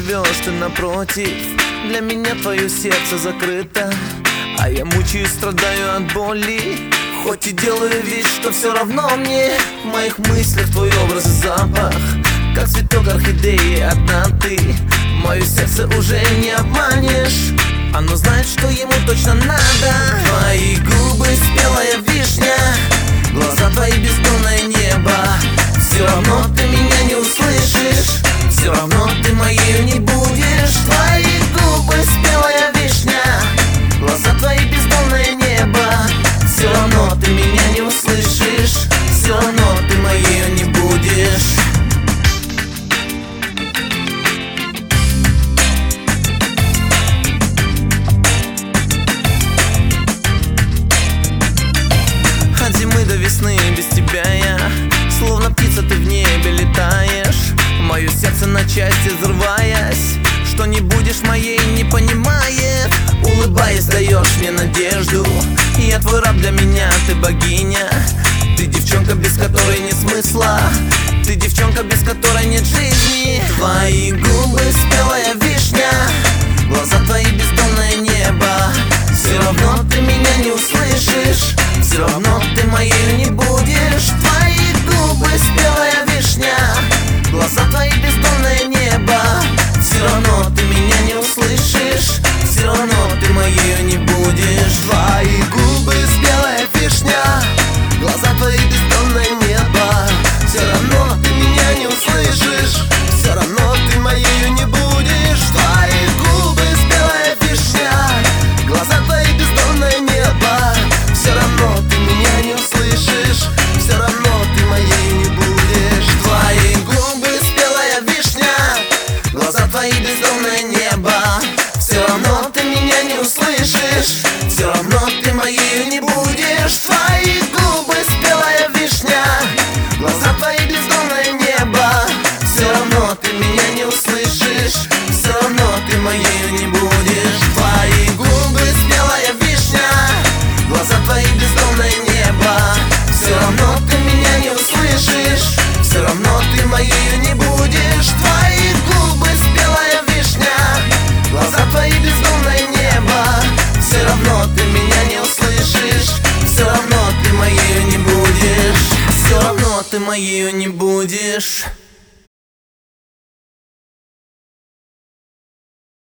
живешь ты напротив. Для меня твое сердце закрыто, а я мучаюсь, страдаю от боли. Хоть и делаю вид, что все равно мне. В моих мыслях твой образ и запах, как цветок орхидеи, одна ты. Мое сердце уже не обманешь, оно знает, что ему точно надо. Твои губы спелая вишня, глаза твои бездонное небо. Все равно ты меня не услышишь, все равно ты моей не будешь. Твои губы спелая вишня, глаза твои бездонное небо. Все равно ты меня не услышишь, все равно ты моей не будешь. От зимы до весны без тебя я, словно птица ты в небе летаешь. Мое сердце на части взрываясь, что не будешь моей не понимает. Улыбаясь даешь мне надежду, я твой раб, для меня ты богиня. Ты девчонка, без которой нет смысла, ты девчонка, без которой нет жизни. Твои губы спелая вишня, глаза твои бездонное небо. Все равно ты меня не услышишь, все равно ты моей не будешь. Твои губы спелая вишня, глаза твои бездонное небо. Все равно ты меня не услышишь, все равно ты моей не будешь. Твои губы спелая вишня, глаза твои бездонное небо. Все равно ты меня не услышишь, все равно ты моей не будешь. Твои губы спелая вишня, глаза твои бездонное небо. Все равно ты меня не услышишь, все равно ты моей не будешь. Твои губы спелая вишня, глаза твои бездонное небо. Все равно ты меня не услышишь, все равно ты моей не будешь. Твои губы спелая вишня, глаза твои бездонное небо. Все равно ты меня не услышишь, все равно ты моей не будешь. Твои губы спелая вишня, глаза твои бездонное небо. Все равно ты меня не услышишь, все равно ты моей не будешь. Твои губы спелая вишня, глаза твои бездонное небо. Все равно ты меня не услышишь, все равно ты моей не будешь, все равно ты моей не будешь.